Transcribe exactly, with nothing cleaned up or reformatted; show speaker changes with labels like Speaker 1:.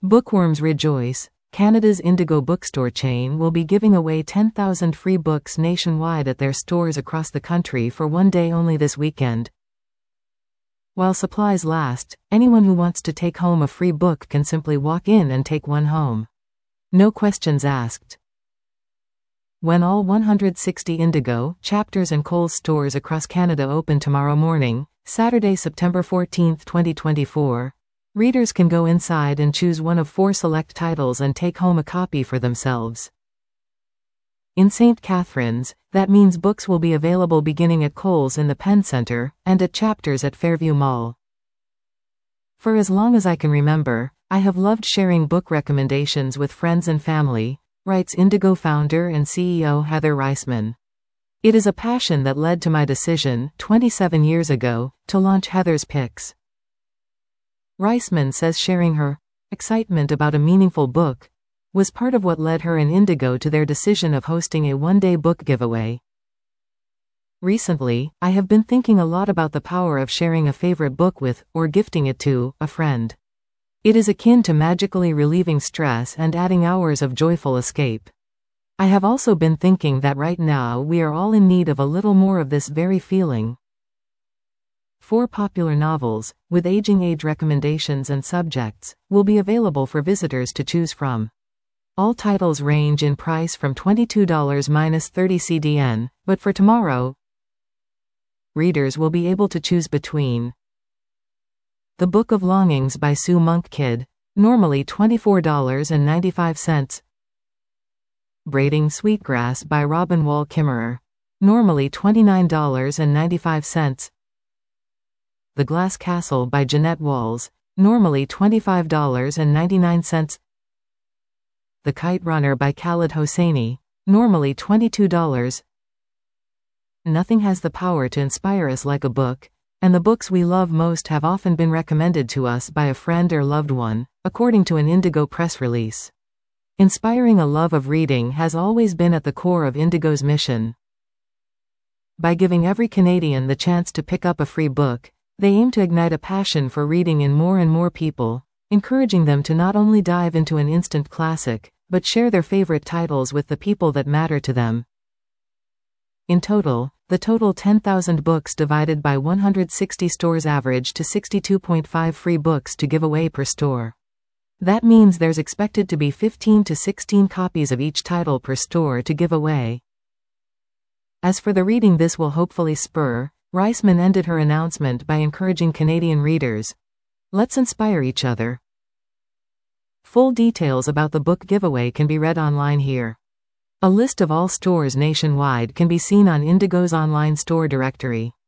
Speaker 1: Bookworms rejoice. Canada's Indigo bookstore chain will be giving away ten thousand free books nationwide at their stores across the country for one day only this weekend. While supplies last, anyone who wants to take home a free book can simply walk in and take one home. No questions asked. When all one hundred sixty Indigo, Chapters and Kohl's stores across Canada open tomorrow morning, Saturday, September fourteenth, twenty twenty-four, readers can go inside and choose one of four select titles and take home a copy for themselves. In Saint Catharines, that means books will be available beginning at Kohl's in the Penn Centre, and at Chapters at Fairview Mall. For as long as I can remember, I have loved sharing book recommendations with friends and family, writes Indigo founder and C E O Heather Reisman. It is a passion that led to my decision, twenty-seven years ago, to launch Heather's Picks. Reisman says sharing her excitement about a meaningful book was part of what led her and Indigo to their decision of hosting a one-day book giveaway. Recently, I have been thinking a lot about the power of sharing a favorite book with, or gifting it to, a friend. It is akin to magically relieving stress and adding hours of joyful escape. I have also been thinking that right now we are all in need of a little more of this very feeling. Four popular novels, with aging age recommendations and subjects, will be available for visitors to choose from. All titles range in price from twenty-two dollars minus thirty C D N, but for tomorrow, readers will be able to choose between The Book of Longings by Sue Monk Kidd, normally twenty-four dollars and ninety-five cents. Braiding Sweetgrass by Robin Wall Kimmerer, normally twenty-nine dollars and ninety-five cents. The Glass Castle by Jeanette Walls, normally twenty-five dollars and ninety-nine cents. The Kite Runner by Khaled Hosseini, normally twenty-two dollars. Nothing has the power to inspire us like a book, and the books we love most have often been recommended to us by a friend or loved one, according to an Indigo press release. Inspiring a love of reading has always been at the core of Indigo's mission. By giving every Canadian the chance to pick up a free book, they aim to ignite a passion for reading in more and more people, encouraging them to not only dive into an instant classic, but share their favorite titles with the people that matter to them. In total, the total ten thousand books divided by one hundred sixty stores average to sixty-two point five free books to give away per store. That means there's expected to be fifteen to sixteen copies of each title per store to give away. As for the reading this will hopefully spur, Reisman ended her announcement by encouraging Canadian readers, let's inspire each other. Full details about the book giveaway can be read online here. A list of all stores nationwide can be seen on Indigo's online store directory.